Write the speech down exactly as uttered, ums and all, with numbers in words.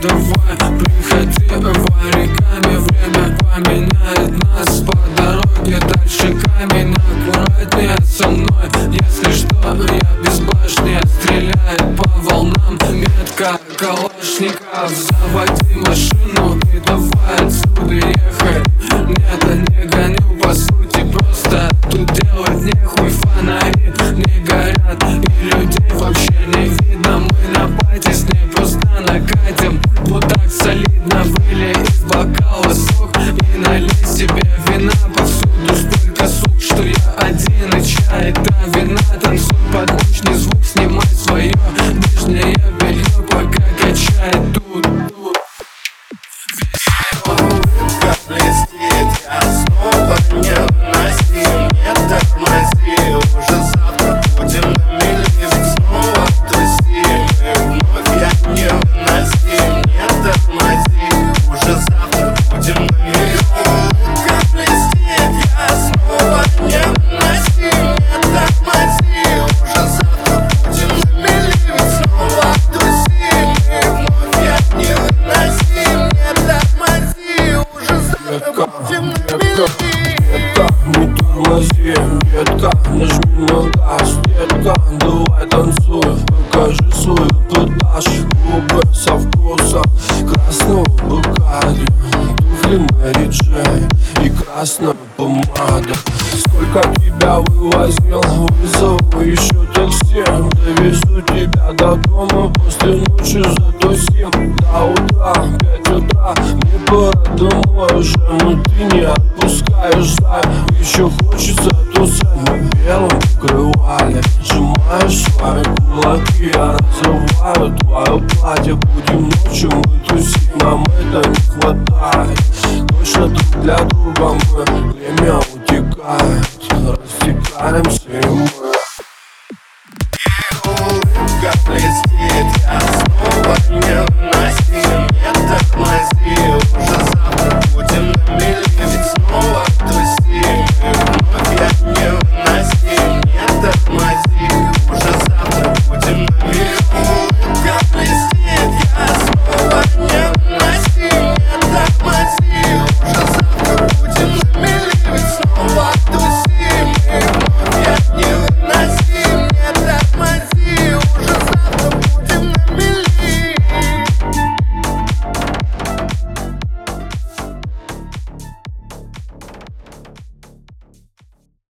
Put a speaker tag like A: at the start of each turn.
A: давай, приходи вариками. Время поменяет нас по дороге дальше камень. Аккуратнее со мной, если что, я без башни. Стреляет по волнам метка калашников. Заводи машину и давай отсюда ехать. Нет, не гоню, по сути, просто тут делать нехуй. Фонари не горят и людей вообще не видно. Мы на пати с ней просто накатим. Вот так солидно выли из бокала сок и налей себе вина. Повсюду столько сук, что я один и чай. Та вина, танцуй под мощный звук, снимай свое нижнее белье, пока качает тут.
B: Улыбка блестит, я снова не выноси. Не тормози, уже завтра будем на мели. Снова туси, мы вновь, я не выноси. Не тормози, уже завтра будем на мели. Улыбка блестит, я снова не выноси. Не тормози, уже завтра будем на мели. Снова туси, мы вновь, я не выноси. Не тормози, уже завтра будем на мели.
C: Детка, не тормози, детка, нажми на газ. Детка, давай танцуй, покажи свою тудаш. Губы со вкусом красного Бакарди, туфли Мэри Джей и красная помада. Сколько тебя вывозил, вызову еще такси. Довезу тебя до дома после ночи затусим. До утра, пять утра, мне пора домой уже. Но ты не отпускаешь, знаю, еще хочется тусать на белом покрывале. Сжимаешь свои кулаки, я разрываю твое платье. Будем ночью мы тусим, нам это не хватает. Точно друг для друга мы, время утекает. Растекаемся и